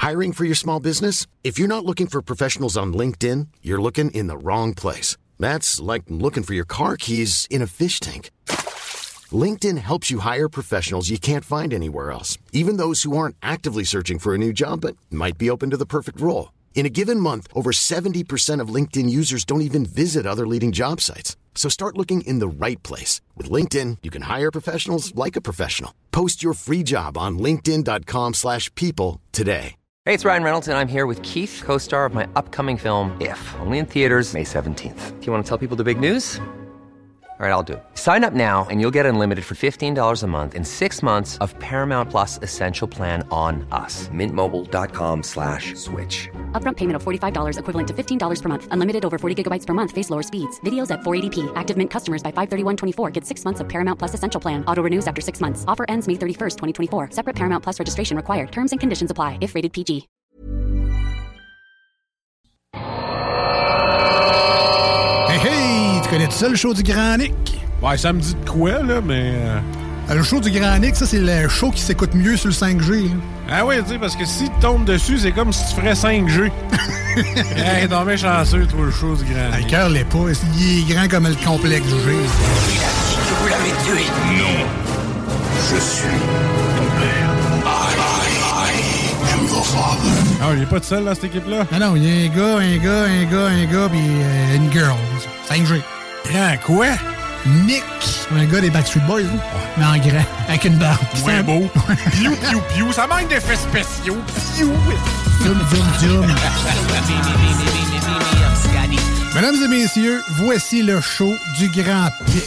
Hiring for your small business? If you're not looking for professionals on LinkedIn, you're looking in the wrong place. That's like looking for your car keys in a fish tank. LinkedIn helps you hire professionals you can't find anywhere else, even those who aren't actively searching for a new job but might be open to the perfect role. In a given month, over 70% of LinkedIn users don't even visit other leading job sites. So start looking in the right place. With LinkedIn, you can hire professionals like a professional. Post your free job on linkedin.com/people today. Hey, it's Ryan Reynolds, and I'm here with Keith, co-star of my upcoming film, If, only in theaters May 17th. Do you want to tell people the big news? All right, I'll do it. Sign up now and you'll get unlimited for $15 a month and 6 months of Paramount Plus Essential Plan on us. MintMobile.com/switch. Upfront payment of $45 equivalent to $15 per month. Unlimited over 40 gigabytes per month. Face lower speeds. Videos at 480p. Active Mint customers by 531.24 get 6 months of Paramount Plus Essential Plan. Auto renews after 6 months. Offer ends May 31st, 2024. Separate Paramount Plus registration required. Terms and conditions apply if rated PG. Hey, tu connais ça, le show du Grand Nick? Ouais, ça me dit de quoi, là, mais... Le show du Grand Nick, ça, c'est le show qui s'écoute mieux sur le 5G. Là. Ah oui, tu sais, parce que si tu tombes dessus, c'est comme si tu ferais 5G. Hey, t'es bien chanceux, toi, le show du Grand Nick. Le cœur l'est pas. Il est grand comme le complexe du G. Il a dit que vous l'avez tué. Non. Je suis ton père. I am your father. Ah, il est pas tout seul dans cette équipe-là? Non, il y a un gars, puis une girl. 5G. Grand quoi? Nick, un gars des Backstreet Boys, hein? Mais en grand, avec une barbe. Moins beau. Piou, piou, piou, ça manque d'effets spéciaux. Piou. Zoom. Mesdames et messieurs, voici le show du Grand Pic.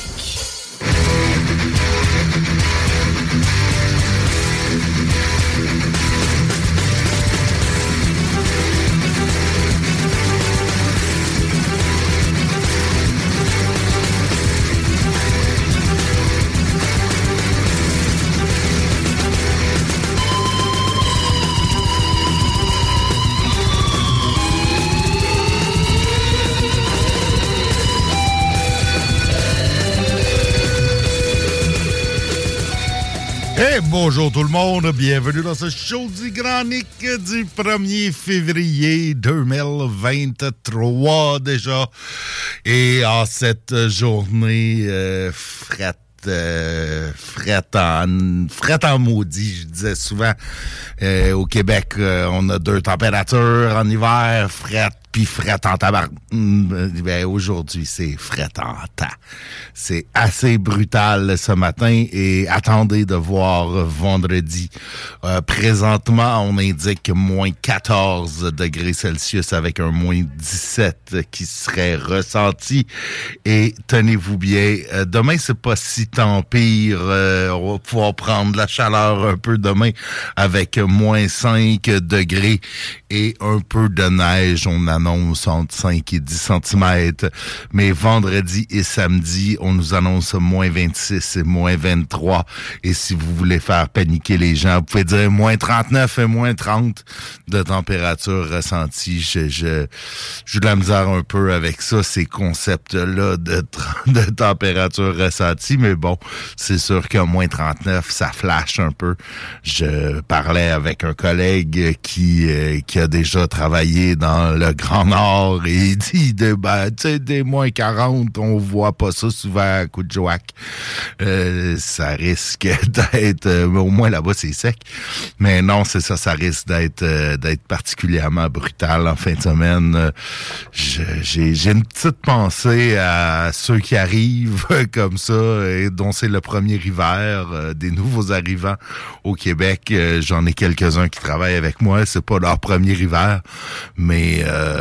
Et bonjour tout le monde, bienvenue dans ce show du Grand Nick du 1er février 2023 déjà. Et en cette journée frette en maudit, je disais souvent. Au Québec, on a 2 températures en hiver, frette puis frette en tabac. Ben, aujourd'hui, c'est frette en tas. C'est assez brutal ce matin et attendez de voir vendredi. Présentement, on indique moins 14 degrés Celsius avec un moins 17 qui serait ressenti. Et tenez-vous bien, demain, c'est pas si tant pire. On va pouvoir prendre la chaleur un peu demain avec moins 5 degrés et un peu de neige. On annonce entre 5 et 10 cm. Mais vendredi et samedi, on nous annonce moins 26 et moins 23. Et si vous voulez faire paniquer les gens, vous pouvez dire moins 39 et moins 30 de température ressentie. J'ai de la misère un peu avec ça, ces concepts-là de température ressentie. Mais bon, c'est sûr qu'à moins 39, ça flash un peu. Je parlais avec un collègue qui a déjà travaillé dans le Grand Nord et il dit tu sais, des moins 40, on voit pas ça souvent à coup de joac. Ça risque d'être au moins là-bas c'est sec. Mais non, c'est ça, ça risque d'être particulièrement brutal en fin de semaine. J'ai une petite pensée à ceux qui arrivent comme ça et dont c'est le premier hiver, des nouveaux arrivants au Québec. J'en ai quelques-uns qui travaillent avec moi, c'est pas leur premier hiver, mais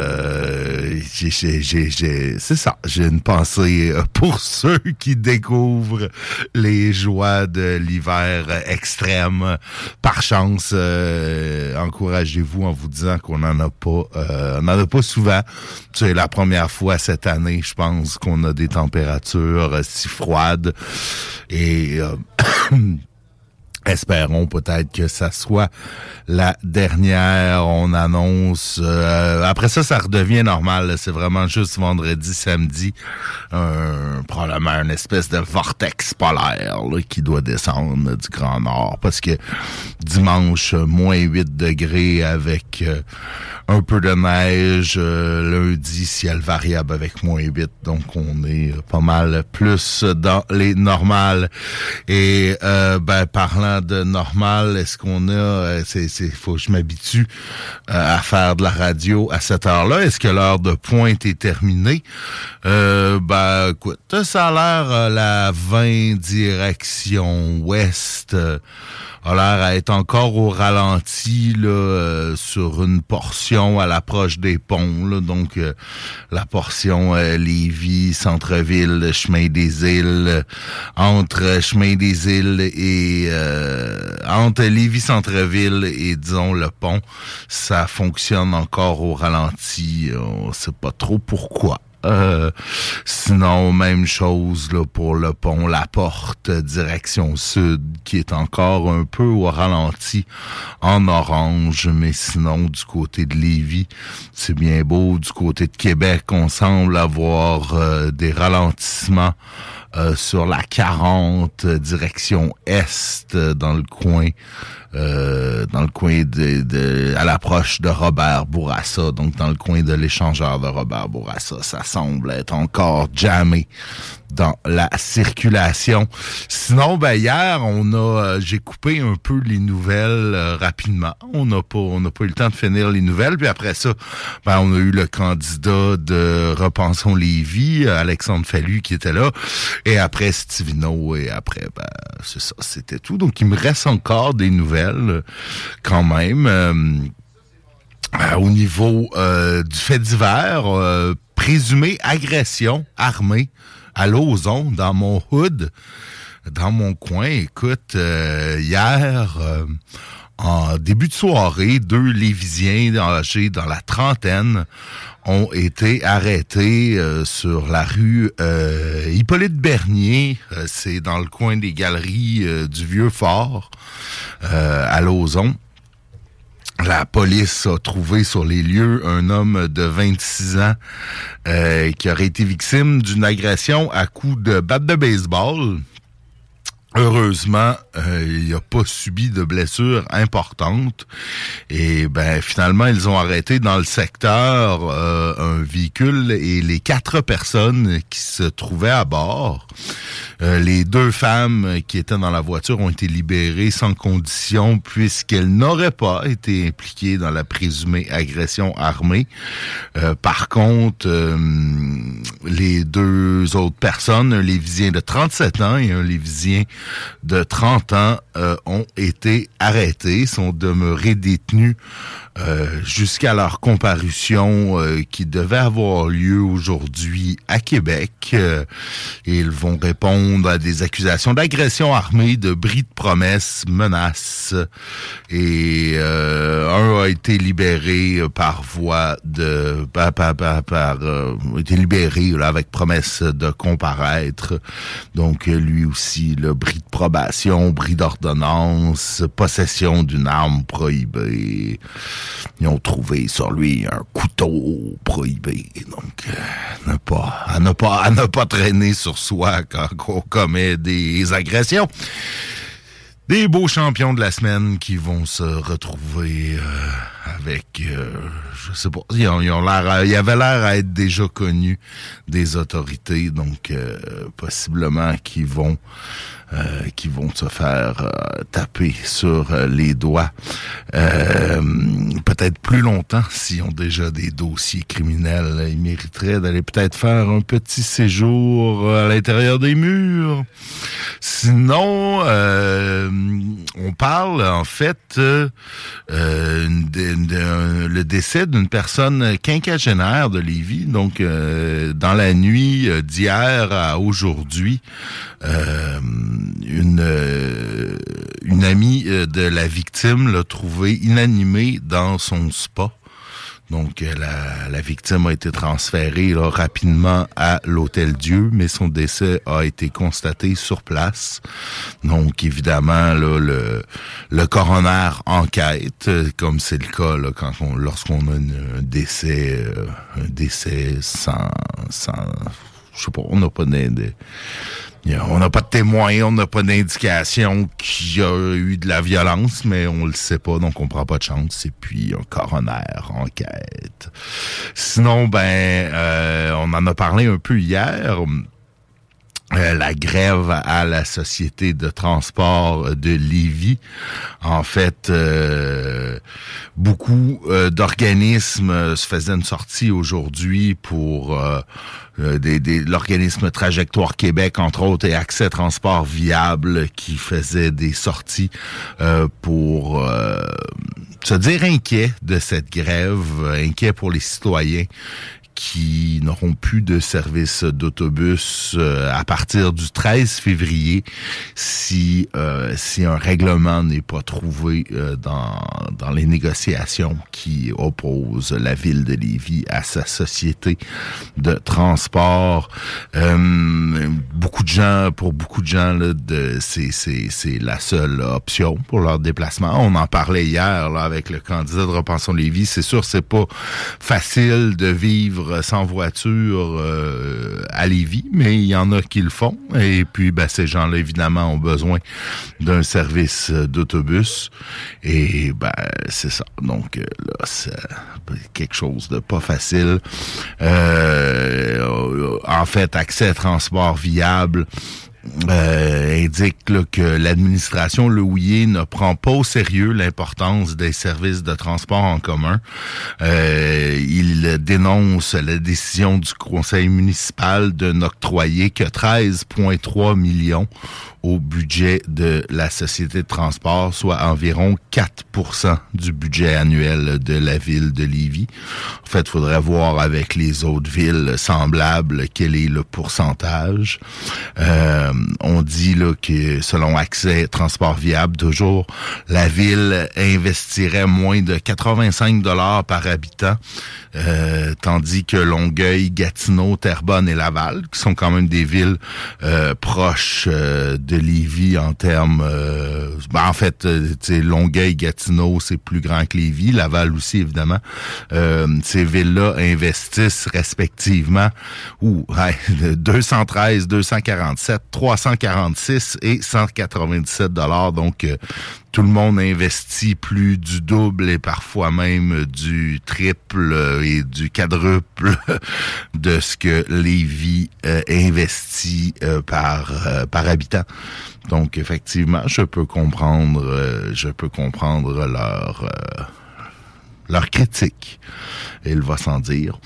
c'est ça, j'ai une pensée pour ceux qui découvrent les joies de l'hiver extrême. Par chance, encouragez-vous en vous disant qu'on n'en a pas souvent. C'est la première fois cette année, je pense, qu'on a des températures si froides et Espérons peut-être que ça soit la dernière. On annonce... après ça redevient normal. Là. C'est vraiment juste vendredi, samedi. Probablement une espèce de vortex polaire là, qui doit descendre du Grand Nord. Parce que dimanche, moins 8 degrés avec un peu de neige. Lundi, ciel variable avec moins 8. Donc, on est pas mal plus dans les normales. Et parlant de normal, est-ce qu'on a... faut que je m'habitue à faire de la radio à cette heure-là. Est-ce que l'heure de pointe est terminée? Écoute, ça a l'air la 20 direction ouest... a l'air à être encore au ralenti là sur une portion à l'approche des ponts. Là, donc, la portion Lévis, Centre-Ville, Chemin des Îles, entre Chemin des Îles et... entre Lévis, Centre-Ville et, disons, le pont, ça fonctionne encore au ralenti. On sait pas trop pourquoi. Sinon, même chose là pour le pont La Porte, direction sud, qui est encore un peu au ralenti en orange, mais sinon, du côté de Lévis, c'est bien beau. Du côté de Québec, on semble avoir des ralentissements sur la 40, direction est, dans le coin à l'approche de Robert Bourassa, donc dans le coin de l'échangeur de Robert Bourassa. Ça semble être encore jammé dans la circulation. Sinon, hier, j'ai coupé un peu les nouvelles rapidement. On n'a pas eu le temps de finir les nouvelles. Puis après ça, on a eu le candidat de Repensons Lévis, Alexandre Fallu, qui était là. Et après, Stivino. Et après, c'est ça, c'était tout. Donc, il me reste encore des nouvelles, quand même. Au niveau du fait divers, présumée agression armée à Lauson, dans mon hood, dans mon coin. Écoute, hier, en début de soirée, 2 Lévisiens âgés dans la trentaine ont été arrêtés sur la rue Hippolyte Bernier. C'est dans le coin des galeries du Vieux-Fort, à Lauson. La police a trouvé sur les lieux un homme de 26 ans qui aurait été victime d'une agression à coups de batte de baseball. Heureusement, il n'a pas subi de blessures importantes. Et finalement, ils ont arrêté dans le secteur un véhicule et les 4 personnes qui se trouvaient à bord. Les 2 femmes qui étaient dans la voiture ont été libérées sans condition puisqu'elles n'auraient pas été impliquées dans la présumée agression armée. Par contre, les 2 autres personnes, un Lévisien de 37 ans et un Lévisien de 30 ans, ont été arrêtés, sont demeurés détenus jusqu'à leur comparution qui devait avoir lieu aujourd'hui à Québec. Ils vont répondre à des accusations d'agression armée, de bris de promesses, menaces. Et un a été libéré par voie de... été libéré là, avec promesse de comparaître. Donc, lui aussi, le bris de probation, bris d'ordonnance, possession d'une arme prohibée. Ils ont trouvé sur lui un couteau prohibé. Donc, à ne pas traîner sur soi quand on commet des agressions. Des beaux champions de la semaine qui vont se retrouver avec, je sais pas, ils avaient l'air à être déjà connus des autorités, donc possiblement qu'ils vont se faire taper sur les doigts. Peut-être plus longtemps, s'ils ont déjà des dossiers criminels. Ils mériteraient d'aller peut-être faire un petit séjour à l'intérieur des murs. Sinon, on parle en fait le décès d'une personne quinquagénaire de Lévis. Donc, dans la nuit d'hier à aujourd'hui, une amie de la victime l'a trouvée inanimée dans son spa. Donc, la victime a été transférée là, rapidement à l'Hôtel-Dieu, mais son décès a été constaté sur place. Donc, évidemment, là, le coroner enquête, comme c'est le cas là, lorsqu'on a un décès sans je sais pas, on n'a pas on n'a pas de témoins, on n'a pas d'indication qu'il y a eu de la violence, mais on le sait pas, donc on prend pas de chance. Et puis, un coroner enquête. Sinon, on en a parlé un peu hier. La grève à la Société de transport de Lévis. En fait, beaucoup d'organismes se faisaient une sortie aujourd'hui pour l'organisme Trajectoire Québec, entre autres, et Accès Transport Viable, qui faisait des sorties pour se dire inquiets de cette grève, inquiets pour les citoyens qui n'auront plus de service d'autobus à partir du 13 février si un règlement n'est pas trouvé dans les négociations qui opposent la ville de Lévis à sa société de transport. Pour beaucoup de gens là, c'est la seule option pour leur déplacement. On en parlait hier là, avec le candidat de Repensons Lévis. C'est sûr, c'est pas facile de vivre sans voiture à Lévis, mais il y en a qui le font. Et puis, ces gens-là, évidemment, ont besoin d'un service d'autobus. Et c'est ça. Donc, là, c'est quelque chose de pas facile. En fait, Accès à transport viable indique là, que l'administration Lehouillier ne prend pas au sérieux l'importance des services de transport en commun. Il dénonce la décision du conseil municipal de n'octroyer que 13,3 millions au budget de la société de transport, soit environ 4% du budget annuel de la ville de Lévis. En fait, il faudrait voir avec les autres villes semblables quel est le pourcentage. On dit là que selon Accès Transport Viable, toujours, la ville investirait moins de 85 $ par habitant, tandis que Longueuil, Gatineau, Terrebonne et Laval, qui sont quand même des villes proches de Lévis en termes... en fait, Longueuil, Gatineau, c'est plus grand que Lévis. Laval aussi, évidemment. Ces villes-là investissent respectivement 213, 247, 346 et 197 $. Donc, tout le monde investit plus du double et parfois même du triple et du quadruple de ce que Lévis investit par habitant. Donc, effectivement, je peux comprendre leur critique. Il va sans dire.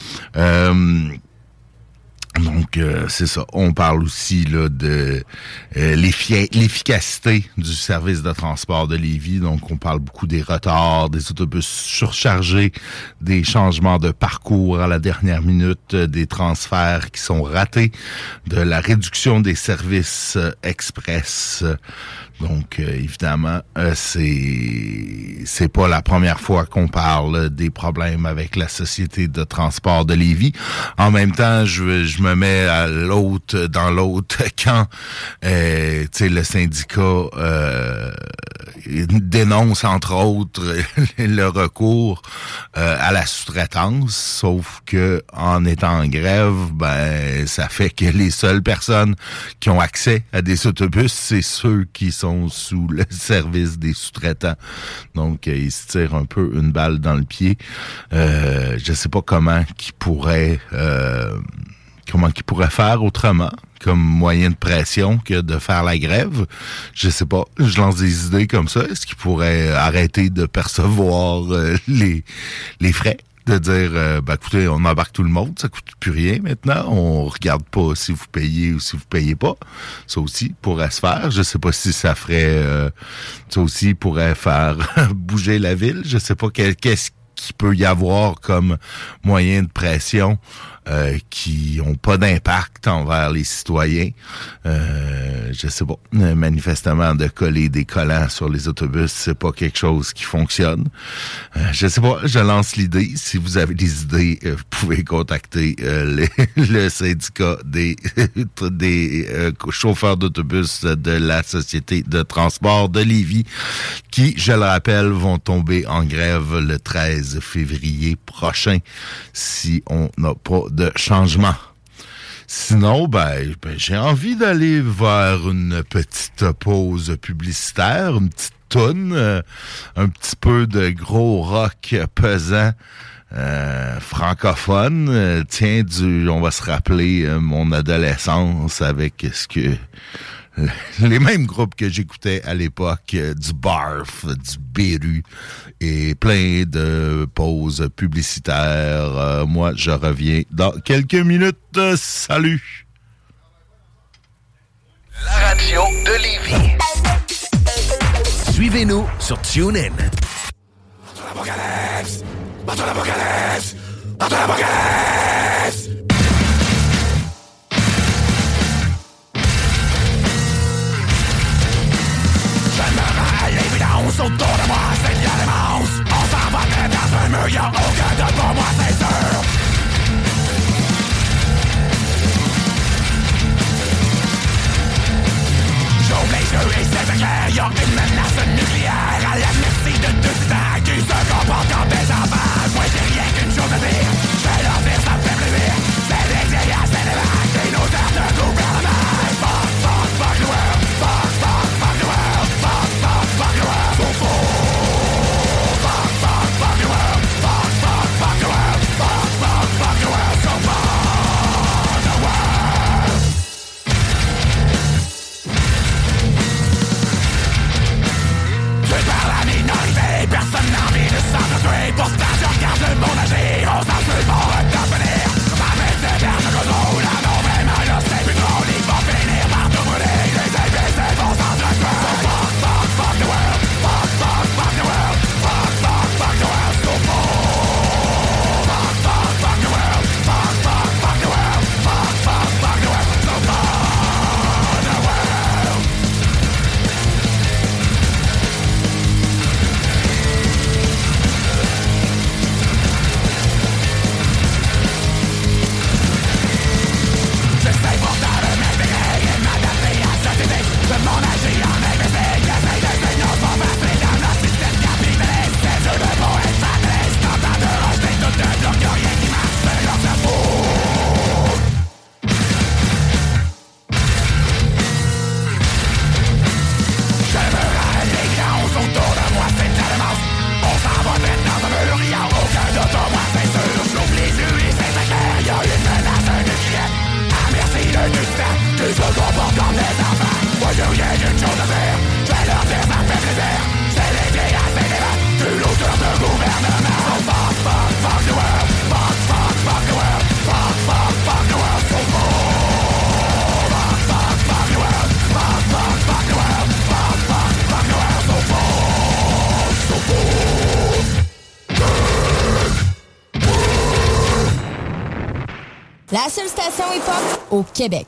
Donc, c'est ça. On parle aussi là de l'efficacité du service de transport de Lévis. Donc, on parle beaucoup des retards, des autobus surchargés, des changements de parcours à la dernière minute, des transferts qui sont ratés, de la réduction des services express. Donc, évidemment, c'est pas la première fois qu'on parle des problèmes avec la société de transport de Lévis. En même temps, je me mets dans l'autre camp. Le syndicat dénonce, entre autres, le recours à la sous-traitance, sauf que en étant en grève, ça fait que les seules personnes qui ont accès à des autobus, c'est ceux qui sont sous le service des sous-traitants. Donc, ils se tirent un peu une balle dans le pied. Je sais pas comment qu'ils pourraient faire autrement comme moyen de pression que de faire la grève. Je sais pas. Je lance des idées comme ça. Est-ce qu'ils pourraient arrêter de percevoir les frais? De dire, écoutez, on embarque tout le monde, ça coûte plus rien maintenant, on regarde pas si vous payez ou si vous payez pas. Ça aussi pourrait se faire. Je sais pas si ça ferait, ça aussi pourrait faire bouger la ville. Je sais pas qu'est-ce qu'il peut y avoir comme moyen de pression qui ont pas d'impact envers les citoyens. Je sais pas. Manifestement, de coller des collants sur les autobus, c'est pas quelque chose qui fonctionne. Je sais pas. Je lance l'idée. Si vous avez des idées, vous pouvez contacter le syndicat des chauffeurs d'autobus de la Société de transport de Lévis, qui, je le rappelle, vont tomber en grève le 13 février prochain si on n'a pas de changement. Sinon, ben j'ai envie d'aller vers une petite pause publicitaire, une petite toune, un petit peu de gros rock pesant francophone. Tiens, on va se rappeler mon adolescence avec les mêmes groupes que j'écoutais à l'époque, du Barf, du Beru et plein de pauses publicitaires. Moi, je reviens dans quelques minutes. Salut! La radio de Lévis. Suivez-nous sur TuneIn. L'apocalypse! L'apocalypse! L'apocalypse! L'évidence autour de moi, c'est bien l'immense. On s'en va mettre dans un mur, y'a aucun doute pour moi, c'est sûr. J'ouvre les yeux et c'est clair, y'a une menace nucléaire à la merci de deux titans qui se comportent comme des enfants. Moi j'ai rien qu'une chose à dire, j'ai leur dire, ça me fait plaisir. C'est l'exil, c'est les vagues, des odeurs de gouvernement. Fuck, fuck, fuck the world, fuck, fuck, fuck the world. Fuck the world, so full. Fuck, fuck, fuck the world. Fuck, fuck, fuck the world. Fuck, fuck, fuck the world, so fuck the world. Tué par la minorité, personne n'a envie de s'entretuer. Pourtant, je regarde le monde agir, on s'en fout pour redevenir. Ma mère c'est vers le contrôle, là non vraiment, là c'est plus drôle. Ils vont finir par tout brûler, les imbéciles vont s'entretuer. So fuck, fuck, fuck the world. Fuck, fuck, fuck the world. Fuck, fuck, fuck the world, so full. Fuck, fuck, fuck the world. Fuck, fuck, fuck the world. Fuck, fuck, fuck the world, so fuck the world. J'essaie pourtant de m'intégrer et m'adapter à la société. Le monde agit en imbécile, j'essaie de signaux pour passer dans le système capitaliste. C'est dur de beau être fataliste, tentant de rejeter tout de bloc, y'a rien qui marche, c'est leur cerveau. Je me rends l'évidence autour de moi, c'est de l'immense. On s'en va mettre dans un mur, y'a aucun doute pour moi, c'est sûr. J'ouvre les yeux et c'est très clair, y'a une menace nucléaire. Merci de tout ça, qui se comportent comme des enfants. Moi j'ai rien qu'une chose à faire, je vais leur dire ça me fait plaisir. C'est l'été à ces débats, de l'auteur de gouvernement. So fuck, fuck, fuck the world. Fuck, fuck, fuck the world. Fuck, fuck, fuck the world, so full. Fuck, fuck, fuck the world. Fuck, fuck, fuck the world. Fuck, fuck, fuck the world, so full. So full. La seule station hip-hop au Québec.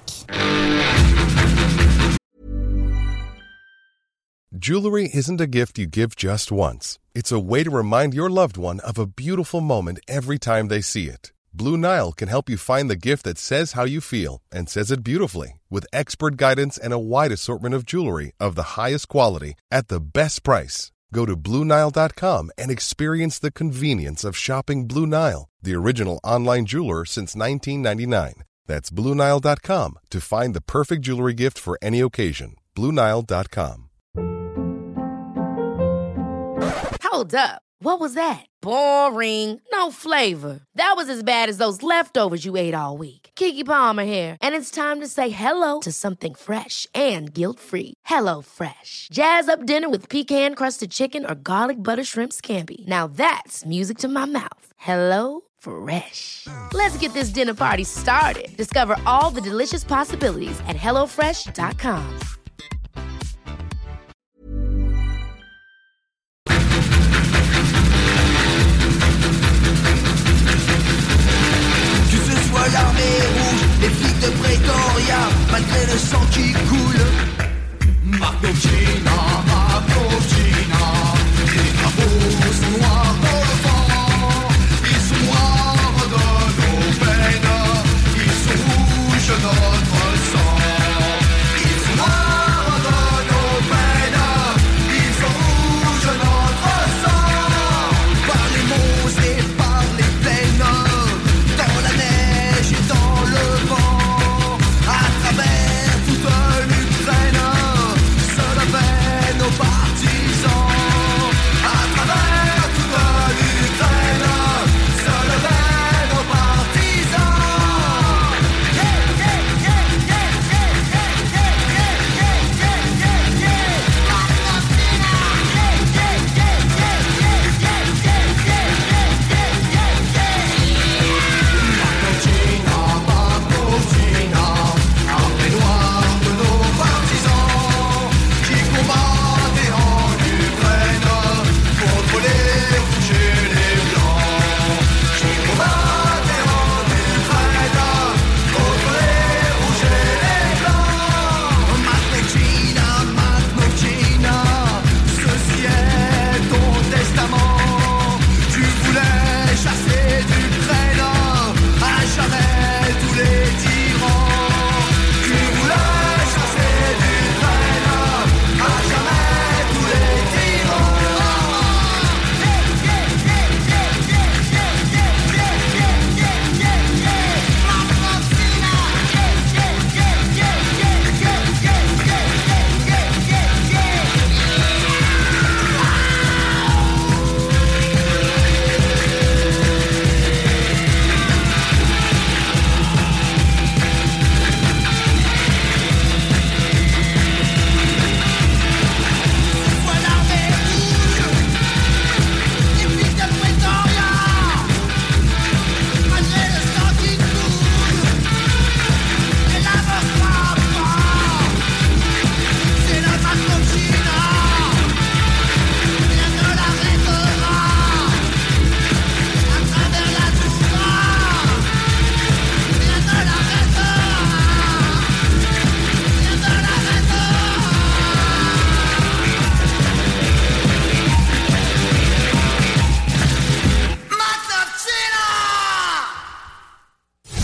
Jewelry isn't a gift you give just once. It's a way to remind your loved one of a beautiful moment every time they see it. Blue Nile can help you find the gift that says how you feel and says it beautifully, with expert guidance and a wide assortment of jewelry of the highest quality at the best price. Go to BlueNile.com and experience the convenience of shopping Blue Nile, the original online jeweler since 1999. That's BlueNile.com to find the perfect jewelry gift for any occasion. BlueNile.com. Hold up. What was that? Boring. No flavor. That was as bad as those leftovers you ate all week. Keke Palmer here, and it's time to say hello to something fresh and guilt-free. Hello Fresh. Jazz up dinner with pecan-crusted chicken or garlic butter shrimp scampi. Now that's music to my mouth. Hello Fresh. Let's get this dinner party started. Discover all the delicious possibilities at HelloFresh.com.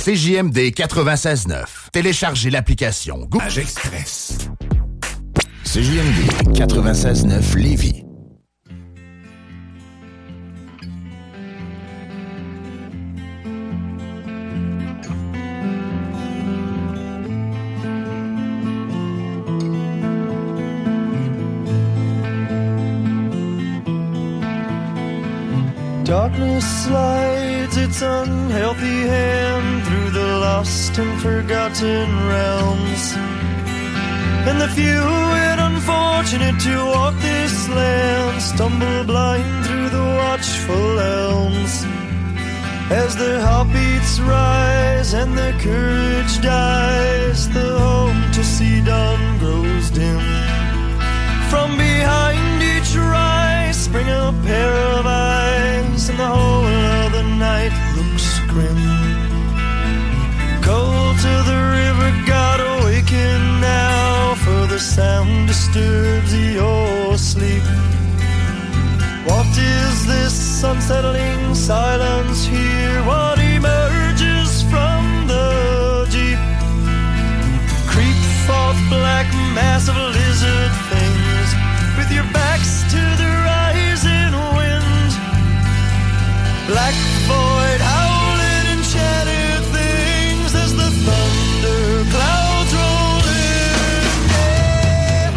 CJMD 96.9. Téléchargez l'application Google Express. CJMD 96.9 Lévis. Darkness slides its unhealthy hand through the lost and forgotten realms. And the few and unfortunate to walk this land stumble blind through the watchful elms. As their heartbeats rise and their courage dies, the home to see dawn grows dim. From behind each rise spring a pair of eyes, and the whole of the night looks grim. Cold to the river god, awaken now, for the sound disturbs your sleep. What is this unsettling silence here? What emerges from the deep? Creep forth black mass of lizard things, with your backs to the rising wind. Black void howling and shattered things as the thunder clouds roll in. Yeah.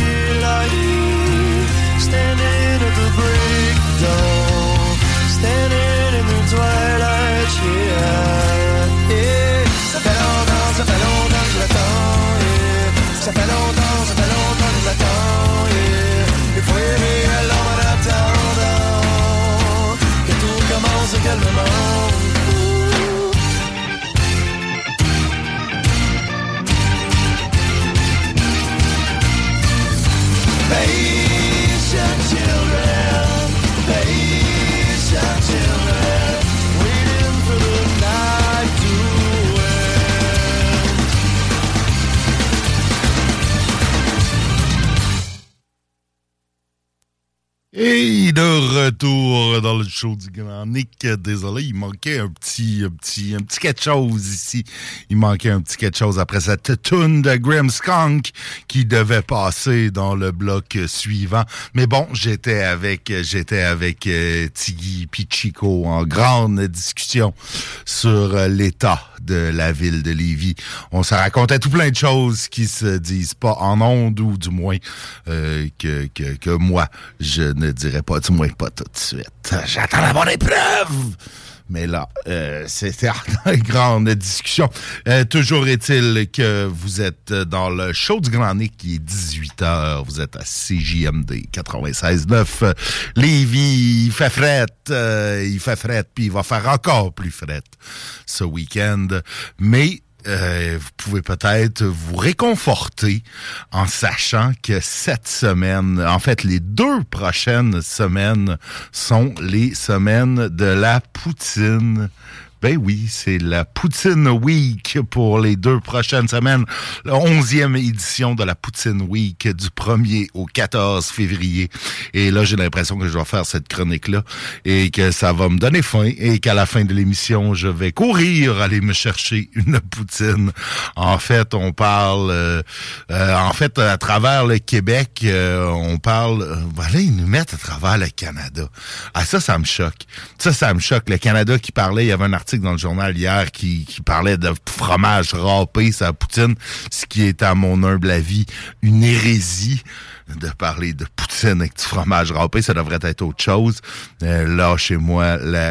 Standing Et de retour dans le show du Grand Nick. Désolé, il manquait un petit quelque chose ici. Il manquait un petit quelque chose après cette tune de Grimmskunk qui devait passer dans le bloc suivant. Mais bon, j'étais avec Tiggy puis Chico en grande discussion sur l'état de la ville de Lévis. On se racontait tout plein de choses qui se disent pas en ondes, ou du moins que moi, je ne dirais pas, du moins pas tout de suite. J'attends d'avoir des preuves! Mais là, c'était une grande discussion. Toujours est-il que vous êtes dans le show du Grand Nick qui est 18h. Vous êtes à CJMD 96.9. Lévis, il fait fret, puis il va faire encore plus fret ce week-end. Mais vous pouvez peut-être vous réconforter en sachant que cette semaine, en fait, les 2 prochaines semaines sont les semaines de la poutine. Ben oui, c'est la Poutine Week pour les 2 prochaines semaines. La 11e édition de la Poutine Week du 1er au 14 février. Et là, j'ai l'impression que je vais faire cette chronique-là et que ça va me donner faim et qu'à la fin de l'émission, je vais courir aller me chercher une poutine. En fait, on parle... à travers le Québec, on parle... voilà, ils nous mettent à travers le Canada. Ah, ça me choque. Ça me choque. Le Canada qui parlait, il y avait un article dans le journal hier qui parlait de fromage râpé sa poutine, ce qui est, à mon humble avis, une hérésie de parler de poutine avec du fromage râpé. Ça devrait être autre chose. Là, chez moi, la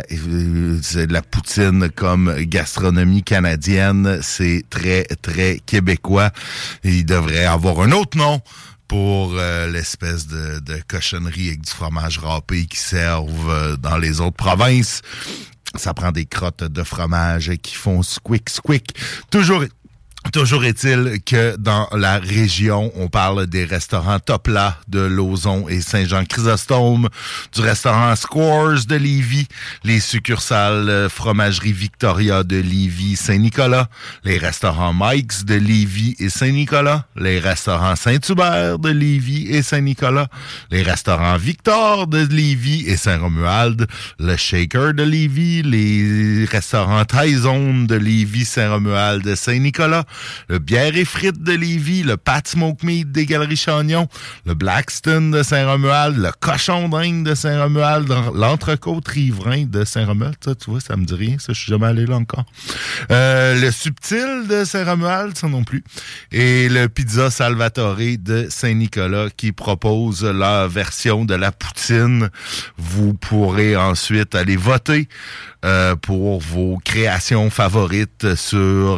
poutine comme gastronomie canadienne, c'est très, très québécois. Il devrait avoir un autre nom pour l'espèce de cochonnerie avec du fromage râpé qui servent dans les autres provinces. Ça prend des crottes de fromage qui font squick, squick. Toujours est-il que dans la région, on parle des restaurants Top Là de Lauson et Saint-Jean-Chrysostome, du restaurant Scores de Lévis, les succursales Fromagerie Victoria de Lévis, Saint-Nicolas, les restaurants Mike's de Lévis et Saint-Nicolas, les restaurants Saint-Hubert de Lévis et Saint-Nicolas, les restaurants Victor de Lévis et Saint-Romuald, le Shaker de Lévis, les restaurants Taizone de Lévis, Saint-Romuald et Saint-Nicolas, le Bière et Frites de Lévis, le Pat Smoke Meat des Galeries Chagnon, le Blackstone de Saint-Romuald, le Cochon d'Inde de Saint-Romuald, l'Entrecôte Riverain de Saint-Romuald. Ça, tu vois, ça me dit rien, ça, je suis jamais allé là encore. Le Subtil de Saint-Romuald, ça non plus. Et le Pizza Salvatore de Saint-Nicolas qui propose leur version de la poutine. Vous pourrez ensuite aller voter pour vos créations favorites sur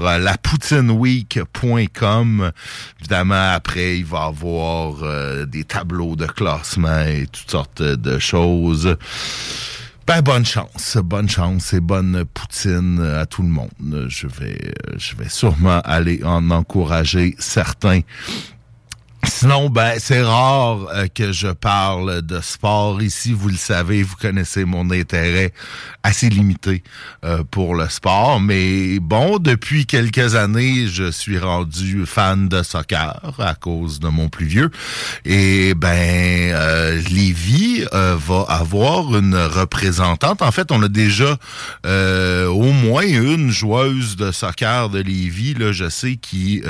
lapoutinweek.com. Évidemment, après, il va y avoir des tableaux de classement et toutes sortes de choses. Ben, bonne chance et bonne poutine à tout le monde. Je vais sûrement aller en encourager certains. Sinon, ben, c'est rare que je parle de sport ici. Vous le savez, vous connaissez mon intérêt assez limité pour le sport. Mais bon, depuis quelques années, je suis rendu fan de soccer à cause de mon plus vieux. Et ben, Lévis va avoir une représentante. En fait, on a déjà au moins une joueuse de soccer de Lévis. Là, je sais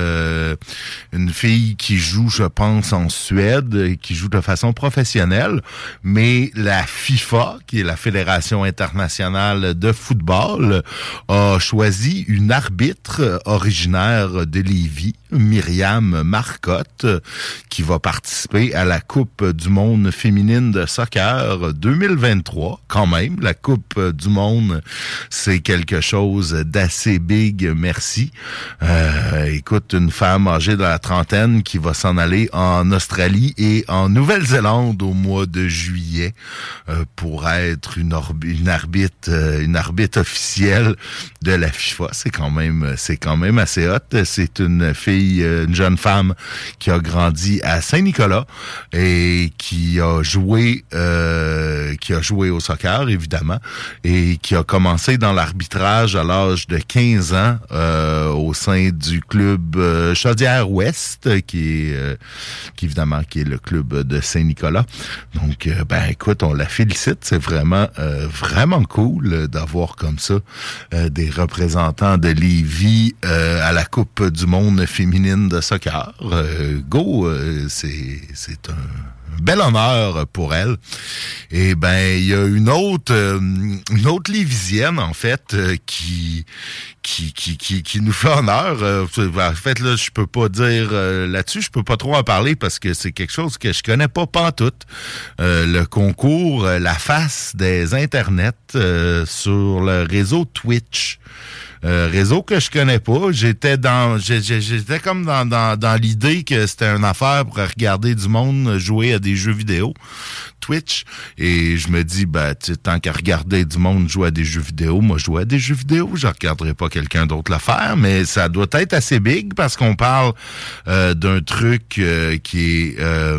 une fille qui joue, je pense, en Suède, qui joue de façon professionnelle, mais la FIFA, qui est la Fédération internationale de football, a choisi une arbitre originaire de Lévis, Myriam Marcotte, qui va participer à la Coupe du monde féminine de soccer 2023. Quand même, la Coupe du monde, c'est quelque chose d'assez big, merci. Écoute, une femme âgée de la trentaine qui va s'en aller en Australie et en Nouvelle-Zélande au mois de juillet pour être une arbitre officielle de la FIFA. C'est quand même assez hot. C'est une jeune femme qui a grandi à Saint-Nicolas et qui a joué au soccer, évidemment, et qui a commencé dans l'arbitrage à l'âge de 15 ans au sein du club Chaudière-Ouest, qui est évidemment, qui est le club de Saint-Nicolas. Donc, écoute, on la félicite. C'est vraiment, vraiment cool d'avoir comme ça des représentants de Lévis à la Coupe du monde féminine de soccer. Go, c'est un bel honneur pour elle. Et il y a une autre Lévisienne, en fait, qui nous fait honneur. En fait, là, je peux pas dire là-dessus, je peux pas trop en parler parce que c'est quelque chose que je connais pas pantoute. Le concours La Face des Internets sur le réseau Twitch. Réseau que je connais pas. J'étais comme dans l'idée que c'était une affaire pour regarder du monde jouer à des jeux vidéo. Twitch. Et je me dis, tant qu'à regarder du monde jouer à des jeux vidéo, moi, jouer à des jeux vidéo, je regarderai pas quelqu'un d'autre le faire, mais ça doit être assez big parce qu'on parle d'un truc qui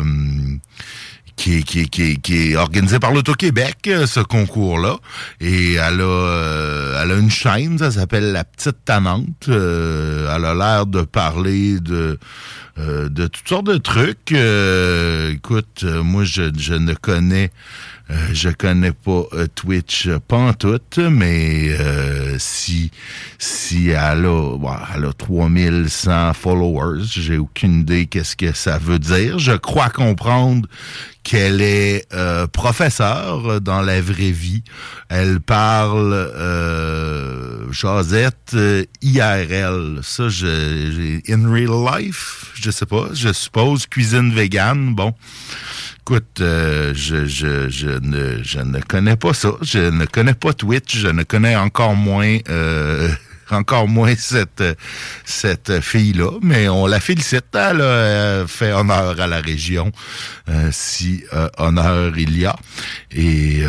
est organisé par l'Auto-Québec, ce concours-là. Et elle a une chaîne, ça s'appelle La Petite Tannante. Elle a l'air de parler de toutes sortes de trucs. Écoute, moi, je ne connais pas Twitch pantoute, mais si elle a 3100 followers, j'ai aucune idée qu'est-ce que ça veut dire. Je crois comprendre qu'elle est professeure dans la vraie vie. Elle parle jasette IRL. Ça, j'ai in real life, je sais pas, je suppose cuisine végane. Bon, écoute, je ne connais pas ça. Je ne connais pas Twitch. Je ne connais encore moins cette fille-là, mais on la félicite. Elle a fait honneur à la région, si honneur il y a. Et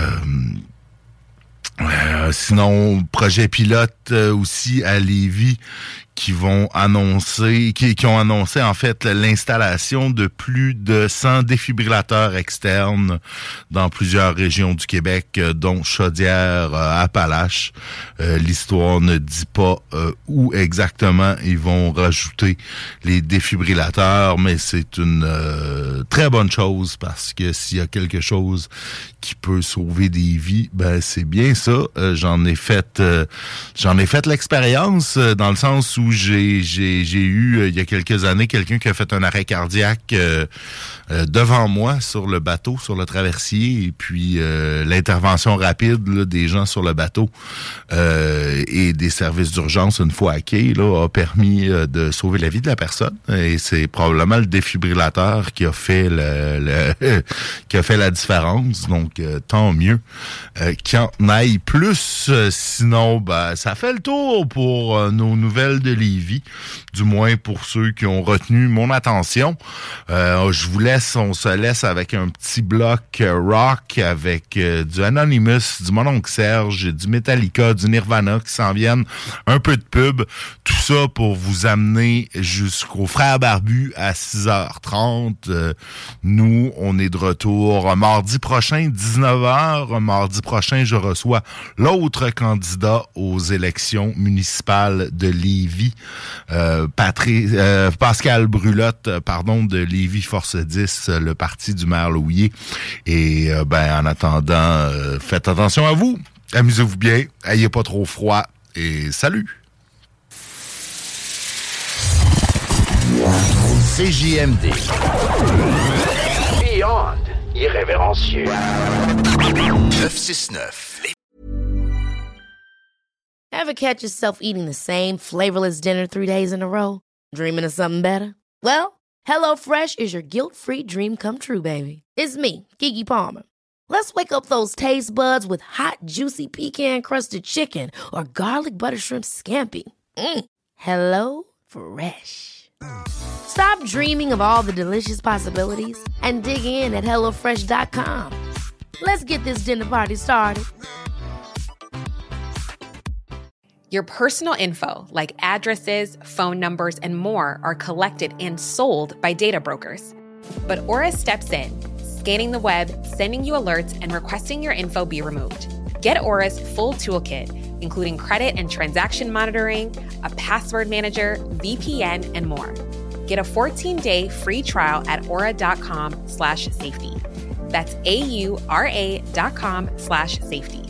sinon, projet pilote aussi à Lévis qui ont annoncé en fait l'installation de plus de 100 défibrillateurs externes dans plusieurs régions du Québec, dont Chaudière-Appalaches. L'histoire ne dit pas où exactement ils vont rajouter les défibrillateurs, mais c'est une très bonne chose parce que s'il y a quelque chose qui peut sauver des vies, c'est bien ça. J'en ai fait l'expérience dans le sens où j'ai eu il y a quelques années quelqu'un qui a fait un arrêt cardiaque devant moi sur le bateau, sur le traversier, et puis l'intervention rapide des gens sur le bateau et des services d'urgence une fois à quai a permis de sauver la vie de la personne, et c'est probablement le défibrillateur qui a fait qui a fait la différence. Donc tant mieux qu'il y en aille plus, sinon ça fait le tour pour nos nouvelles de Lévis, du moins pour ceux qui ont retenu mon attention. On se laisse avec un petit bloc rock avec du Anonymous, du Mononcle Serge, du Metallica, du Nirvana qui s'en viennent, un peu de pub, tout ça pour vous amener jusqu'au Frère Barbu à 6h30. Nous, on est de retour mardi prochain, 19h. Mardi prochain, je reçois l'autre candidat aux élections municipales de Lévis, Pascal Brulotte, de Lévis Force 10, le parti du maire Louillet. Et en attendant, faites attention à vous, amusez-vous bien, ayez pas trop froid, et salut! CJMD. Beyond irrévérencieux. 969. Ever catch yourself eating the same flavorless dinner 3 days in a row? Dreaming of something better? Well, HelloFresh is your guilt-free dream come true, baby. It's me, Keke Palmer. Let's wake up those taste buds with hot, juicy pecan-crusted chicken or garlic butter shrimp scampi. Hello Fresh. Stop dreaming of all the delicious possibilities and dig in at HelloFresh.com. Let's get this dinner party started. Your personal info, like addresses, phone numbers, and more, are collected and sold by data brokers. But Aura steps in, scanning the web, sending you alerts, and requesting your info be removed. Get Aura's full toolkit, including credit and transaction monitoring, a password manager, VPN, and more. Get a 14-day free trial at aura.com/safety. That's AURA.com/safety.